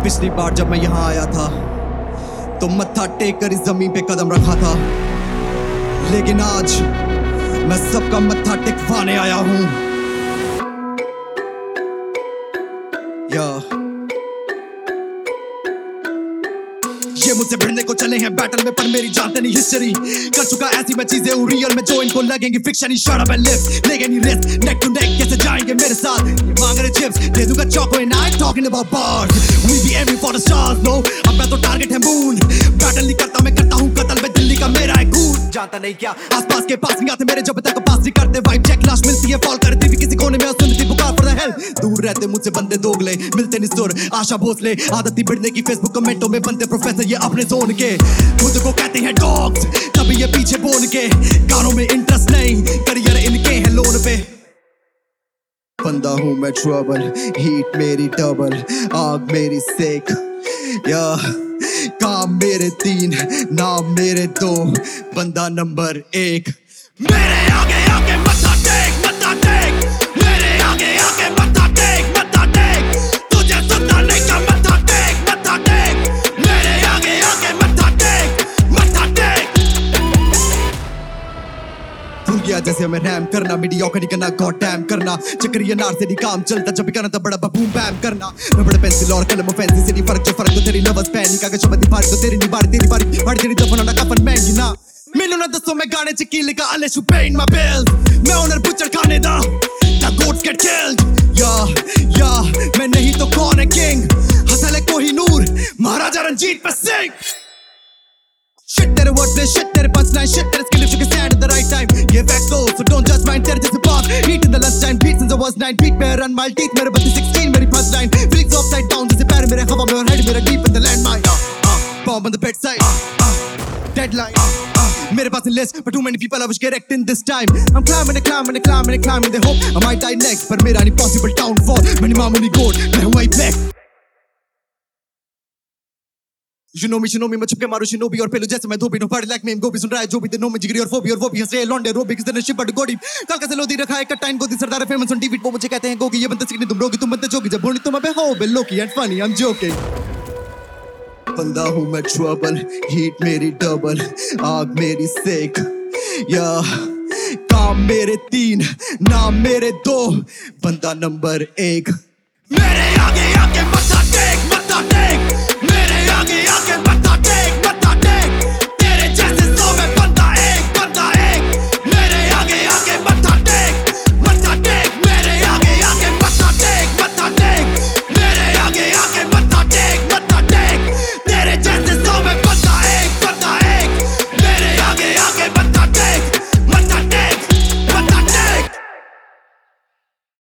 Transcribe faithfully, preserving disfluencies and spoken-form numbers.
पिछली बार जब मैं यहाँ आया था तो मत्था टेक कर इस जमीन पे कदम रखा था, लेकिन आज मैं सबका मत्था टेकवाने आया हूँ। या ये मुझसे भिड़ने को चले हैं बैटल में, पर मेरी जानते नहीं हिस्ट्री। कर चुका ऐसी मैं चीजें हूँ रियल में जो इनको लगेंगी फिक्शन ही। शट अप एंड लिव, लेंगे नहीं रिस्क, नेक टू नेक कैसे जाएंगे मेरे साथ। ये मांग रहे चिप्स, दे दूंगा choco and I am talking about bars. We be aiming for the stars, no अब मैं तो टारगेट है मून। बैटल नहीं करता मैं करता हूँ कत्ल में, दिल्ली का मेरा है खून। जानता नहीं क्या आसपास के पास नहीं आते मेरे, जब तक पास नहीं करते वाइब चेक लाश मिलती है फॉल करती भी किसी कोने में सुनती पुकार फॉर द हेल्प। दूर रहते मुझसे बंदे दोगले, मिलते नहीं सुर आशा भोसले। आदत ही बढ़ने की फेसबुक कमेंटों में बनते प्रोफेसर ये अपने जोन के, खुद को कहते हैं डॉग्स तभी ये पीछे बोन के। गानों में इंटरेस्ट नहीं, करियर इनके है लोन पे। बंदा हूँ मैं ट्रबल, हीट मेरी डबल, आग मेरी सेक। या काम मेरे तीन, नाम मेरे दो, बंदा नंबर एक। मेरे आगे आगे मत्था टेक, मत्था टेक, मेरे आगे आगे मत्था टेक, मत्था टेक। तुझे सुनता नहीं क्या मत्था टेक, मत्था टेक, मेरे आगे आगे मत्था टेक, मत्था टेक। भूल गया जैसे मैं रैम करना, मीडियोक्रिटी करना, गॉड डैम करना। चक्रिया नार से नहीं काम चलता, जब भी करना था बड़ा बूम बैम करना। मैं बड़ा पेंसिल और कलम फैंसी से नहीं फर्क, जो फर्क तो तेरी लवर्स पैनी कागज शब्द फाड़ तो तेरी नहीं बारी, तेरी बारी फाड़ तेरी दफन ना कफन महंगी ना। मिलो ना दसो मैं गाने च कील का unless you pay my bills। मैं ओनर बुचर खाने दा, the goats get killed। या या मैं नहीं तो कौन है किंग, हसल है कोहिनूर, महाराजा रंजीत पे सिंह। Shit तेरे word play, shit तेरे punchline, shit तेरे skill if you can stand at the right time। ये fact goes, so don't judge mine, तेरे जैसे pop eat in the lunch time, beat since I was nine, beat पे run my teeth, मेरे बत्ती sixteen, मेरी punchline feelings upside down, जैसे पैर मेरे हवा में और head मेरा deep in the landmine। Bomb on the bedside, deadline, मेरे पास list, but too many people I wish get wrecked in this time। I'm climbing and climbing and climbing and climbing, they hope I might die next, पर मेरा नहीं possible downfall, मैंने मामूली गोड, मैं हूँ I black. You know me, you know me, मैं छुपके मारू शिनोबी और पेलो जैसे मैं धोबी। नो पार्टी लाइक मी, गोभी सुन रहा है जो भी, नो में जिगरी और फोबी और वो भी हंस रहे हैं लौंडे रोबी किस तरह शिप बट गोडी। कल का से लोदी रखा है कटाइन गोदी सरदार फेमस ऑन टीवी, वो मुझे कहते हैं गोगी। ये बनते सिकनी तुम रोगी, तुम बनते जोगी, जब बोनी तुम अबे हो बेलोकी and funny I am joking. बंदा हूँ मैं ट्रबल, हीट मेरी डबल, आग मेरी सेक। या काम मेरे तीन, नाम मेरे दो, बंदा नंबर एक। मेरे आगे आगे मत्था टेक, मत्था टेक, मेरे आगे आगे मत्था टेक।